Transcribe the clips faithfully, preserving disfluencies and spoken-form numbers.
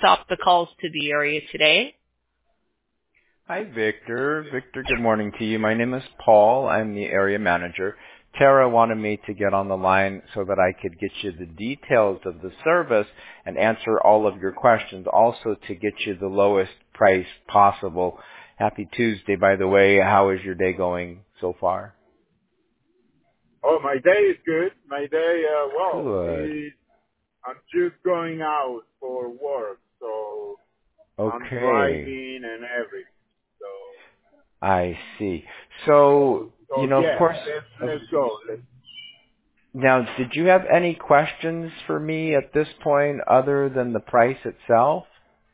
stop the calls to the area today. Hi, Victor. Victor, good morning to you. My name is Paul. I'm the area manager. Tara wanted me to get on the line so that I could get you the details of the service and answer all of your questions, also to get you the lowest price possible. Happy Tuesday, by the way. How is your day going so far? Oh, my day is good. My day, uh, well, Good. is, I'm just going out for work, so I'm Okay. driving and everything. So, I see. so, So, you so know, of yeah, course, let's of, let's go. Let's, now, did you have any questions for me at this point other than the price itself?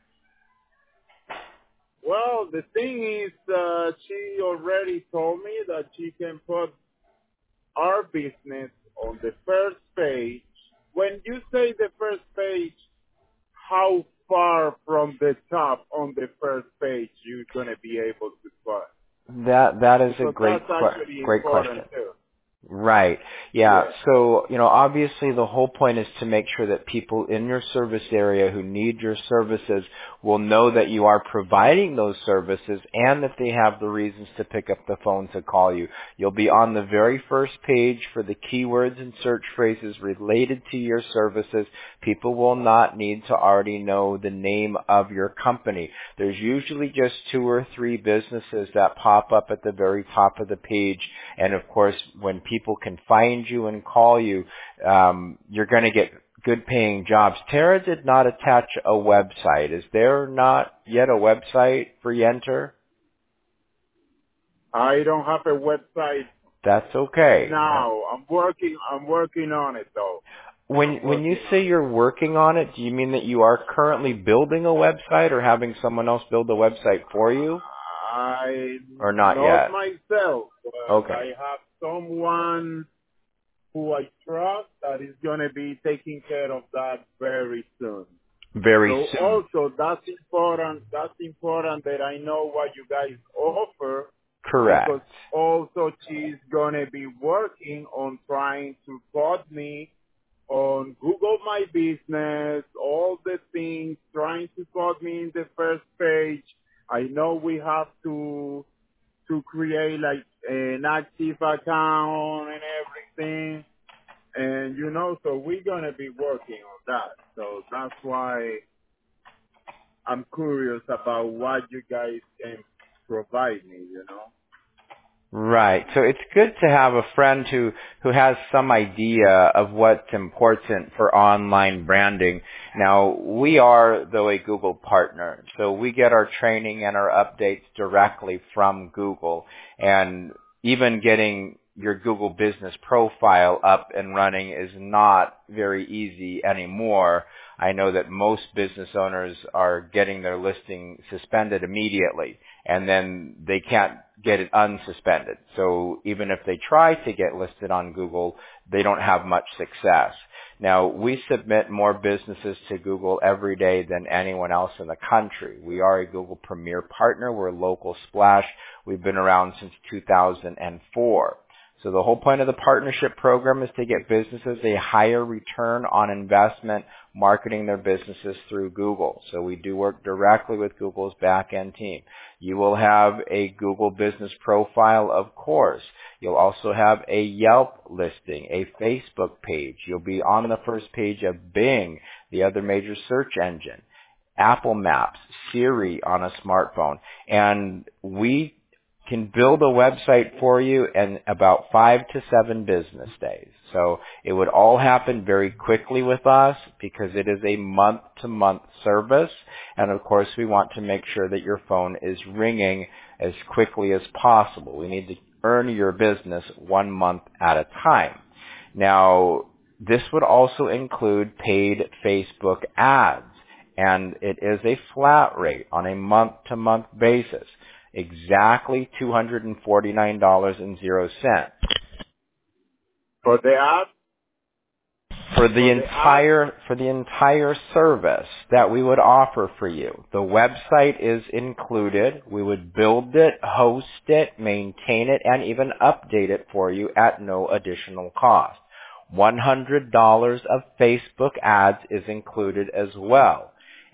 well, the thing is, uh, she already told me that she can put our business on the first page. When you say the first page, how far from the top on the first page you're going to be able to put? That that is a Because great that's que- actually great question. important too. Right. Yeah. Yeah. So, you know, obviously the whole point is to make sure that people in your service area who need your services will know that you are providing those services and that they have the reasons to pick up the phone to call you. You'll be on the very first page for the keywords and search phrases related to your services. People will not need to already know the name of your company. There's usually just two or three businesses that pop up at the very top of the page. And of course, when people can find you and call you, um, you're going to get good paying jobs. Tara did not attach a website. Is there not yet a website for Yenter? I don't have a website That's okay. now. I'm working. I'm working on it though. When I'm when you working say on it. you're working on it, do you mean that you are currently building a website or having someone else build a website for you? I Or not not yet? myself, but Okay. I have someone who I trust that is going to be taking care of that very soon. Very So soon. also that's important. That's important that I know what you guys offer, because Correct. also she's going to be working on trying to quote me on Google My Business, all the things, trying to quote me in the first page. I know we have to to create like an active account and everything. And you know, so we're gonna be working on that. So that's why I'm curious about what you guys can provide me, you know. Right. So it's good to have a friend who, who has some idea of what's important for online branding. Now, we are, though, a Google partner, so we get our training and our updates directly from Google. And even getting your Google business profile up and running is not very easy anymore. I know that most business owners are getting their listing suspended immediately, and then they can't get it unsuspended. So even if they try to get listed on Google, they don't have much success. Now, we submit more businesses to Google every day than anyone else in the country. We are a Google Premier Partner. We're a local splash. We've been around since two thousand four. So the whole point of the partnership program is to get businesses a higher return on investment marketing their businesses through Google. So we do work directly with Google's back-end team. You will have a Google business profile, of course. You'll also have a Yelp listing, a Facebook page. You'll be on the first page of Bing, the other major search engine, Apple Maps, Siri on a smartphone. And we can build a website for you in about five to seven business days. So it would all happen very quickly with us because it is a month-to-month service. And of course, we want to make sure that your phone is ringing as quickly as possible. We need to earn your business one month at a time. Now, this would also include paid Facebook ads, and it is a flat rate on a month-to-month basis. Exactly two hundred forty-nine dollars and zero cents. For the app? For the For the entire, app? for the entire service that we would offer for you. The website is included. We would build it, host it, maintain it, and even update it for you at no additional cost. one hundred dollars of Facebook ads is included as well.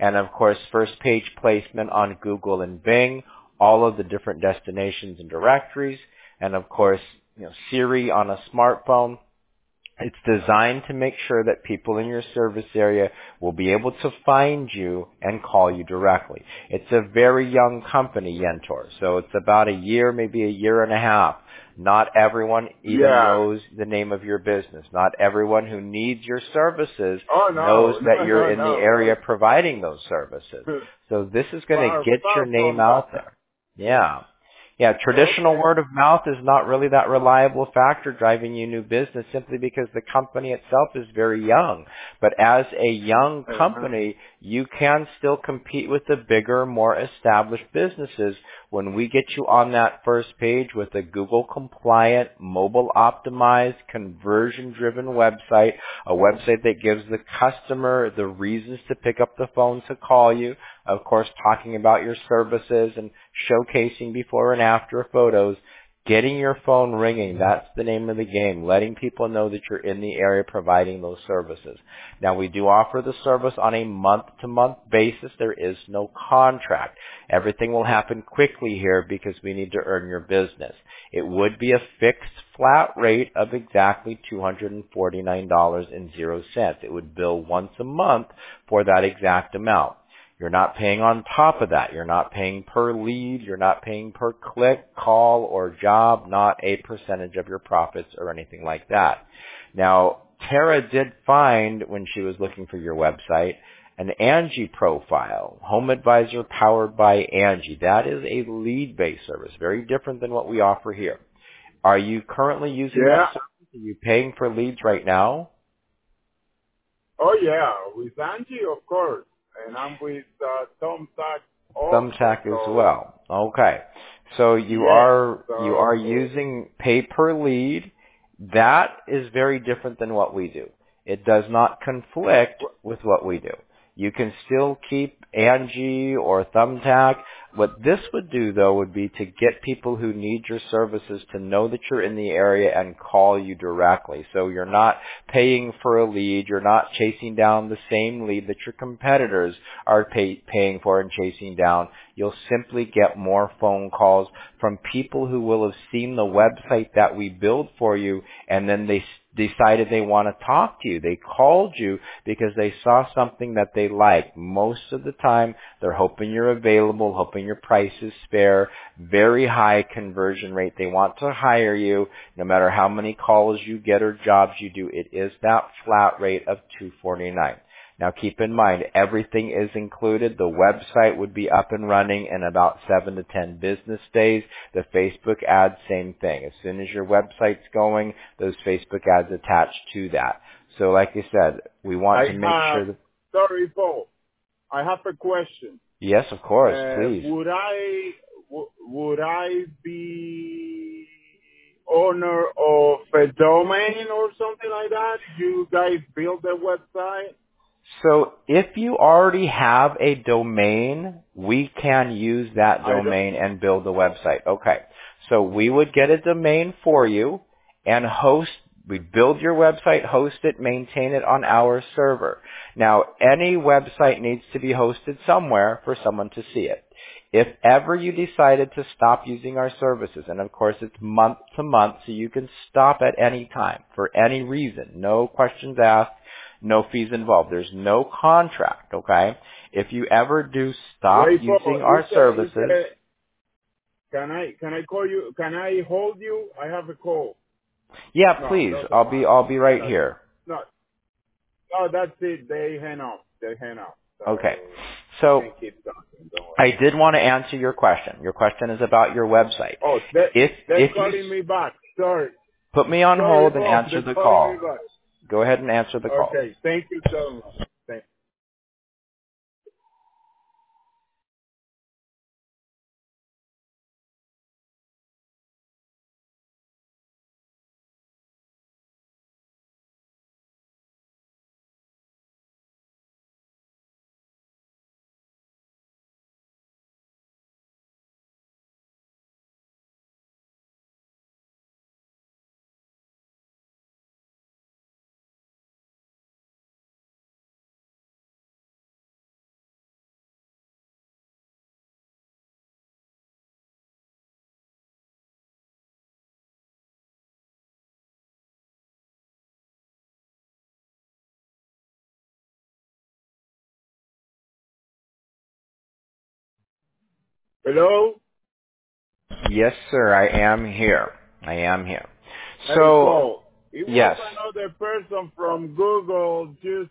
and of course first page placement on Google and Bing, all of the different destinations and directories, and of course, you know, Siri on a smartphone. It's designed to make sure that people in your service area will be able to find you and call you directly. It's a very young company, Yentor, so it's about a year, maybe a year and a half. Not everyone even Yeah. knows the name of your business. Not everyone who needs your services Oh, no, knows that no, you're no, in the no. area providing those services. So this is going to Far, get far your name from out that. there. Yeah. Yeah, traditional Okay. word of mouth is not really that reliable factor driving you new business simply because the company itself is very young. But as a young Uh-huh. company, you can still compete with the bigger, more established businesses when we get you on that first page with a Google compliant, mobile optimized, conversion driven website, a website that gives the customer the reasons to pick up the phone to call you, of course talking about your services and showcasing before and after photos, getting your phone ringing. That's the name of the game, letting people know that you're in the area providing those services. Now, we do offer the service on a month-to-month basis. There is no contract. Everything will happen quickly here because we need to earn your business. It would be a fixed flat rate of exactly two hundred forty-nine dollars and zero cents. It would bill once a month for that exact amount. You're not paying on top of that. You're not paying per lead. You're not paying per click, call, or job, not a percentage of your profits or anything like that. Now, Tara did find, when she was looking for your website, an Angie profile, Home Advisor powered by Angie. That is a lead-based service, very different than what we offer here. Are you currently using Yeah. that service? Are you paying for leads right now? Oh, yeah. With Angie, of course. And I'm with uh, Thumbtack also. Thumbtack as So, well. Okay. So you yeah. are So, you are using pay per lead. That is very different than what we do. It does not conflict with what we do. You can still keep Angie or Thumbtack. What this would do, though, would be to get people who need your services to know that you're in the area and call you directly. So you're not paying for a lead. You're not chasing down the same lead that your competitors are pay, paying for and chasing down. You'll simply get more phone calls from people who will have seen the website that we build for you, and then they decided they want to talk to you. They called you because they saw something that they like. Most of the time, they're hoping you're available, hoping your price is fair, very high conversion rate. They want to hire you no matter how many calls you get or jobs you do. It is that flat rate of two hundred forty-nine dollars. Now keep in mind, everything is included. The website would be up and running in about seven to ten business days. The Facebook ads, same thing. As soon as your website's going, those Facebook ads attached to that. So like I said, we want I to make have, sure that... sorry, Paul. I have a question. Yes, of course, Uh, please. would I w- would I be owner of a domain or something like that? You guys build a website? So if you already have a domain, we can use that I don't. domain and build a website. Okay. So we would get a domain for you and host, we'd build your website, host it, maintain it on our server. Now, any website needs to be hosted somewhere for someone to see it. If ever you decided to stop using our services, and of course it's month to month, so you can stop at any time for any reason, no questions asked, no fees involved. There's no contract, okay? If you ever do stop Wait, using Paul. You our say, you services, say, can I can I call you? Can I hold you? I have a call. yeah, No, please. doesn't I'll be matter. I'll be right That's, here. no, no, that's it. They hang up. They hang up. So Okay. you So can keep talking. Don't worry. I did want to answer your question. Your question is about your website. Oh, they If they're if you calling me back. Sorry, put me on sorry, hold and Paul. answer They're the calling me call, back. go ahead and answer the call. Okay. Thank you so much. Thank Hello? Yes, sir. I am here. I am here. Hey, So, Paul. It was yes, another person from Google just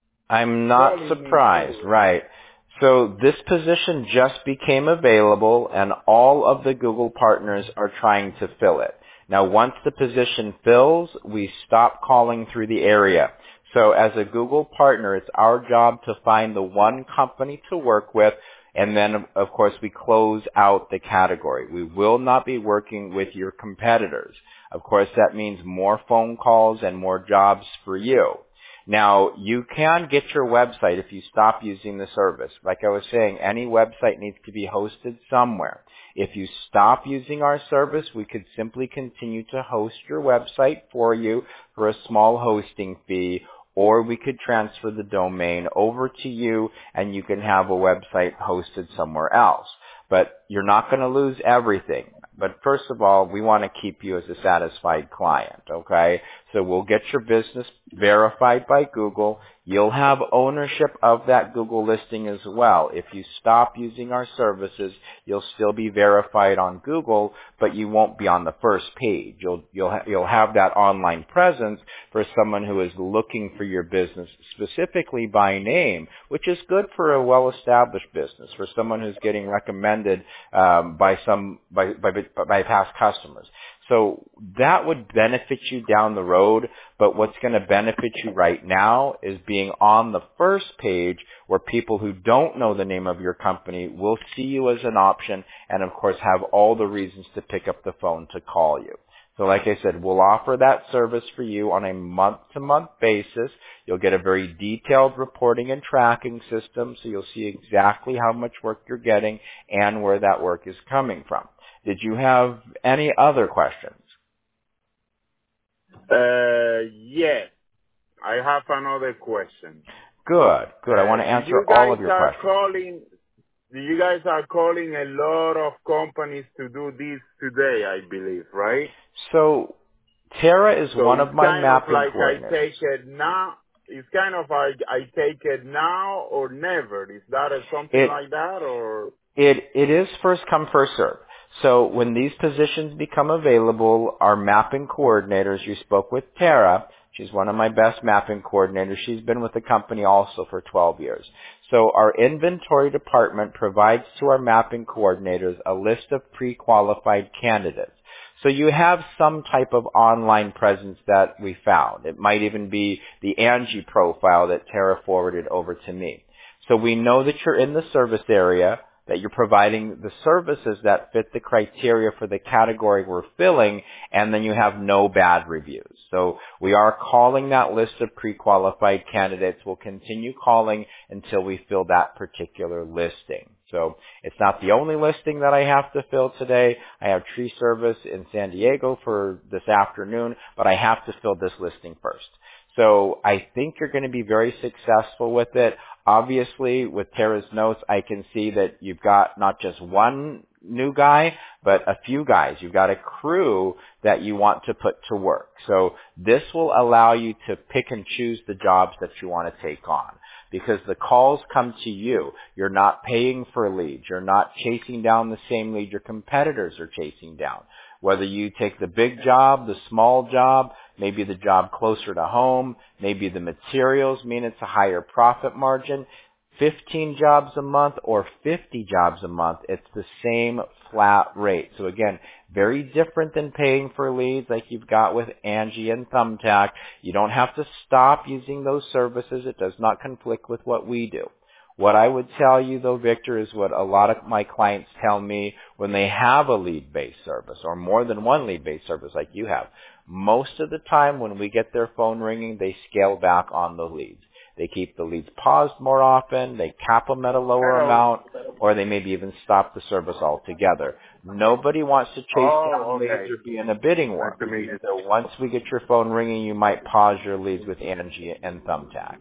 I'm not calling me surprised. too. Right. So this position just became available, and all of the Google partners are trying to fill it. Now, once the position fills, we stop calling through the area. So as a Google partner, it's our job to find the one company to work with, and then, of course, we close out the category. We will not be working with your competitors. Of course, that means more phone calls and more jobs for you. Now, you can get your website if you stop using the service. Like I was saying, any website needs to be hosted somewhere. If you stop using our service, we could simply continue to host your website for you for a small hosting fee, or we could transfer the domain over to you and you can have a website hosted somewhere else. But you're not going to lose everything. But first of all, we want to keep you as a satisfied client, okay? So we'll get your business verified by Google. You'll have ownership of that Google listing as well. If you stop using our services, you'll still be verified on Google, but you won't be on the first page. You'll you'll ha- you'll have that online presence for someone who is looking for your business specifically by name, which is good for a well-established business, for someone who's getting recommended um, by some by, by by past customers. So that would benefit you down the road, but what's going to benefit you right now is being on the first page where people who don't know the name of your company will see you as an option and, of course, have all the reasons to pick up the phone to call you. So like I said, we'll offer that service for you on a month-to-month basis. You'll get a very detailed reporting and tracking system, so you'll see exactly how much work you're getting and where that work is coming from. Did you have any other questions? Uh, yes. I have another question. Good, good. I Uh, want to do answer you all guys of your are questions. calling, do you guys are calling a lot of companies to do this today, I believe, right? So Tara is So one it's of my kind of mapping like I coordinators. take it now, it's kind of like I take it now or never. Is that a, something It like that or? It it is first come first serve. So when these positions become available, our mapping coordinators, you spoke with Tara. She's one of my best mapping coordinators. She's been with the company also for twelve years. So our inventory department provides to our mapping coordinators a list of pre-qualified candidates. So you have some type of online presence that we found. It might even be the Angie profile that Tara forwarded over to me. So we know that you're in the service area, that you're providing the services that fit the criteria for the category we're filling, and then you have no bad reviews. So we are calling that list of pre-qualified candidates. We'll continue calling until we fill that particular listing. So it's not the only listing that I have to fill today. I have tree service in San Diego for this afternoon, but I have to fill this listing first. So I think you're going to be very successful with it. Obviously, with Tara's notes, I can see that you've got not just one new guy, but a few guys. You've got a crew that you want to put to work. So this will allow you to pick and choose the jobs that you want to take on, because the calls come to you. You're not paying for leads. You're not chasing down the same lead your competitors are chasing down. Whether you take the big job, the small job, maybe the job closer to home, maybe the materials mean it's a higher profit margin, fifteen jobs a month or fifty jobs a month, it's the same flat rate. So again, very different than paying for leads like you've got with Angie and Thumbtack. You don't have to stop using those services. It does not conflict with what we do. What I would tell you, though, Victor, is what a lot of my clients tell me when they have a lead-based service or more than one lead-based service like you have. Most of the time when we get their phone ringing, they scale back on the leads. They keep the leads paused more often, they cap them at a lower Hello. amount, or they maybe even stop the service altogether. Nobody wants to chase Oh, down leads okay. or be in a bidding Nice war. to meet you. So once we get your phone ringing, you might pause your leads with Angie and Thumbtack.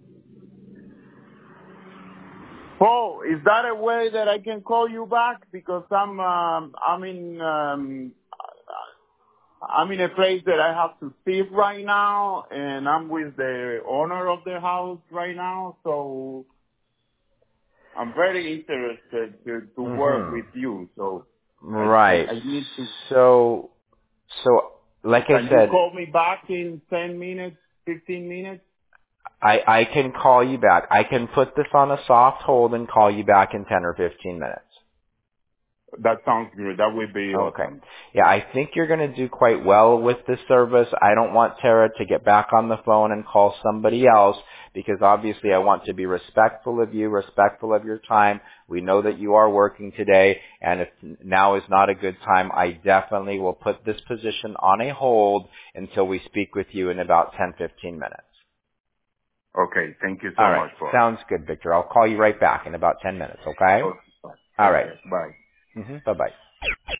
Paul, is that a way that I can call you back? Because I'm, um, I'm in, um, I'm in a place that I have to sleep right now, and I'm with the owner of the house right now. So, I'm very interested to, to work Mm-hmm. with you. So I, I, Right. I need to, So, so, like I can you said, call me back in ten minutes, fifteen minutes? I, I can call you back. I can put this on a soft hold and call you back in ten or fifteen minutes. That sounds good. That would be Okay. awesome. Yeah, I think you're going to do quite well with this service. I don't want Tara to get back on the phone and call somebody else because obviously I want to be respectful of you, respectful of your time. We know that you are working today, and if now is not a good time, I definitely will put this position on a hold until we speak with you in about ten, fifteen minutes. Okay. Thank you so All right. much for it. Sounds good, Victor. I'll call you right back in about ten minutes, okay? Okay. All right. Okay. Bye. Mm-hmm. Bye-bye.